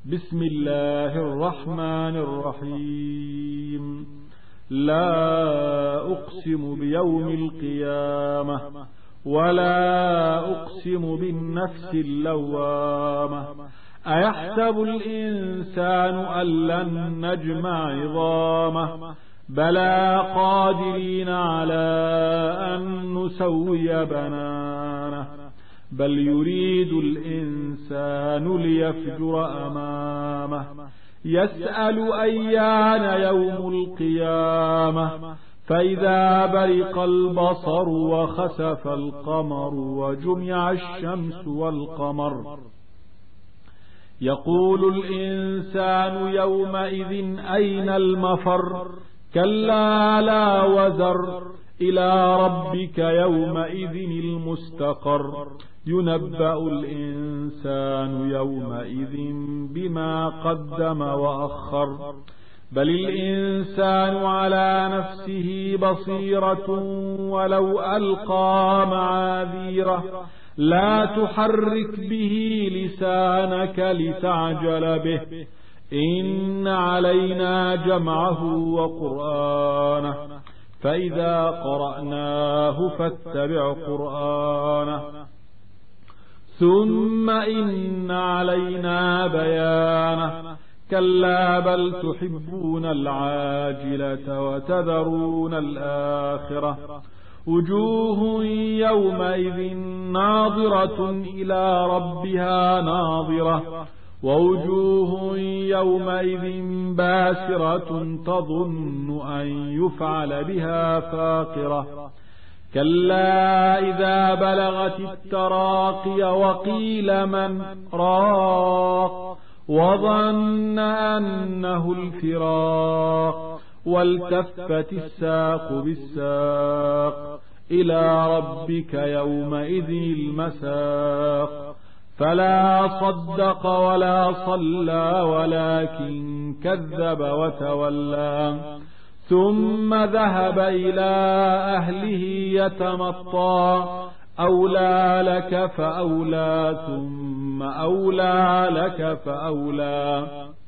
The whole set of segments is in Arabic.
بسم الله الرحمن الرحيم. لا أقسم بيوم القيامة ولا أقسم بالنفس اللوامة أيحسب الإنسان أن لن نجمع عظامه بلى قادرين على أن نسوي بنانه بل يريد الإنسان ليفجر أمامه يسأل أيان يوم القيامة فإذا برق البصر وخسف القمر وجمع الشمس والقمر يقول الإنسان يومئذ أين المفر كلا لا وزر إلى ربك يومئذ المستقر ينبأ الإنسان يومئذ بما قدم وأخر بل الإنسان على نفسه بصيرة ولو ألقى معاذيره لا تحرك به لسانك لتعجل به إن علينا جمعه وقرآنه فإذا قرأناه فاتبع قرآنه ثم إن علينا بيانه كلا بل تحبون العاجلة وتذرون الآخرة وجوه يومئذ ناظرة إلى ربها ناظرة ووجوه يومئذ باسرة تظن أن يفعل بها فاقرة كلا إذا بلغت التراقي وقيل من راق وظن أنه الفراق والتفت الساق بالساق إلى ربك يومئذ المساق فلا صدق ولا صلى ولكن كذب وتولى ثم ذهب إلى أهله يتمطى أولى لك فأولى ثم أولى لك فأولى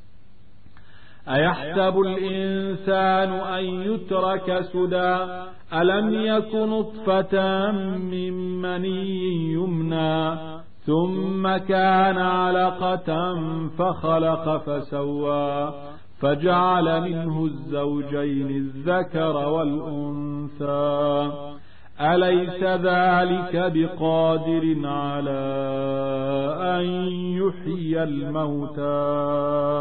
أيحسب الإنسان أن يترك سدى ألم يك نطفة من مني يمنى ثم كان علقة فخلق فسوى فجعل منه الزوجين الذكر والأنثى أليس ذلك بقادر على أن يحيي الموتى